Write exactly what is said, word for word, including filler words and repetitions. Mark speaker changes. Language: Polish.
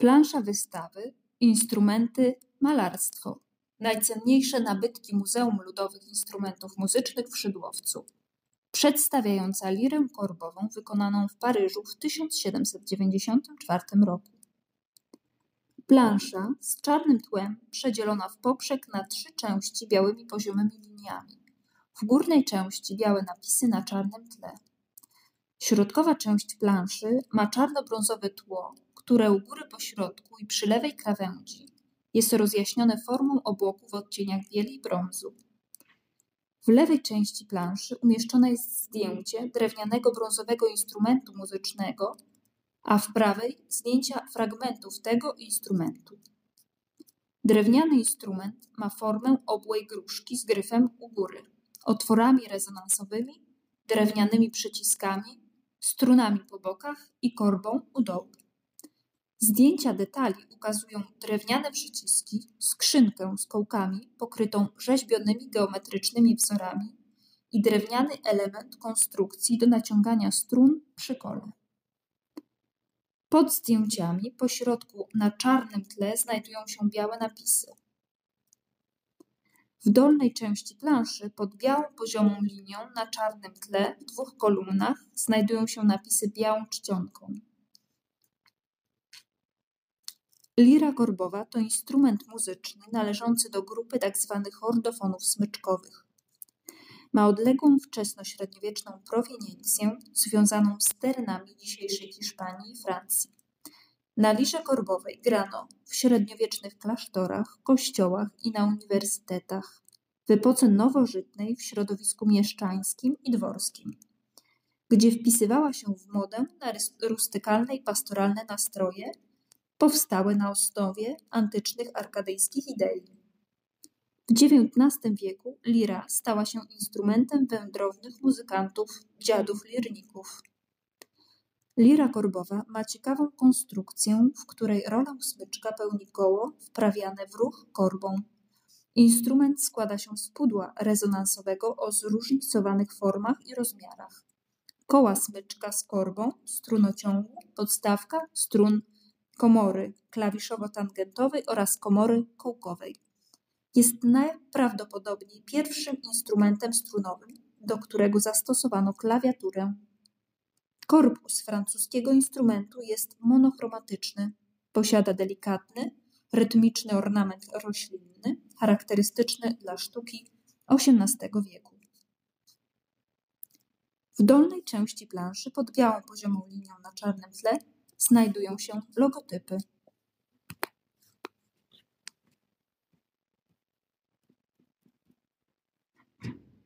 Speaker 1: Plansza wystawy, instrumenty, malarstwo. Najcenniejsze nabytki Muzeum Ludowych Instrumentów Muzycznych w Szydłowcu. Przedstawiająca lirę korbową wykonaną w Paryżu w tysiąc siedemset dziewięćdziesiątym czwartym roku. Plansza z czarnym tłem przedzielona w poprzek na trzy części białymi poziomymi liniami. W górnej części białe napisy na czarnym tle. Środkowa część planszy ma czarno-brązowe tło, które u góry po środku i przy lewej krawędzi jest rozjaśnione formą obłoku w odcieniach bieli i brązu. W lewej części planszy umieszczone jest zdjęcie drewnianego brązowego instrumentu muzycznego, a w prawej zdjęcia fragmentów tego instrumentu. Drewniany instrument ma formę obłej gruszki z gryfem u góry, otworami rezonansowymi, drewnianymi przyciskami, strunami po bokach i korbą u dołu. Zdjęcia detali ukazują drewniane przyciski, skrzynkę z kołkami pokrytą rzeźbionymi geometrycznymi wzorami i drewniany element konstrukcji do naciągania strun przy kole. Pod zdjęciami po środku na czarnym tle znajdują się białe napisy. W dolnej części planszy pod białą poziomą linią na czarnym tle w dwóch kolumnach znajdują się napisy białą czcionką. Lira korbowa to instrument muzyczny należący do grupy tzw. ordofonów smyczkowych. Ma odległą wczesnośredniowieczną proweniencję związaną z terenami dzisiejszej Hiszpanii i Francji. Na lirze korbowej grano w średniowiecznych klasztorach, kościołach i na uniwersytetach, w epoce nowożytnej w środowisku mieszczańskim i dworskim, gdzie wpisywała się w modę na rustykalne i pastoralne nastroje powstałe na osnowie antycznych arkadyjskich idei. W dziewiętnastym wieku lira stała się instrumentem wędrownych muzykantów, dziadów lirników. Lira korbowa ma ciekawą konstrukcję, w której rolę smyczka pełni koło wprawiane w ruch korbą. Instrument składa się z pudła rezonansowego o zróżnicowanych formach i rozmiarach. Koła smyczka z korbą, strunociągu, podstawka, strun, komory klawiszowo-tangentowej oraz komory kołkowej. Jest najprawdopodobniej pierwszym instrumentem strunowym, do którego zastosowano klawiaturę. Korpus francuskiego instrumentu jest monochromatyczny. Posiada delikatny, rytmiczny ornament roślinny, charakterystyczny dla sztuki osiemnastego wieku. W dolnej części planszy pod białą poziomą linią na czarnym tle znajdują się logotypy.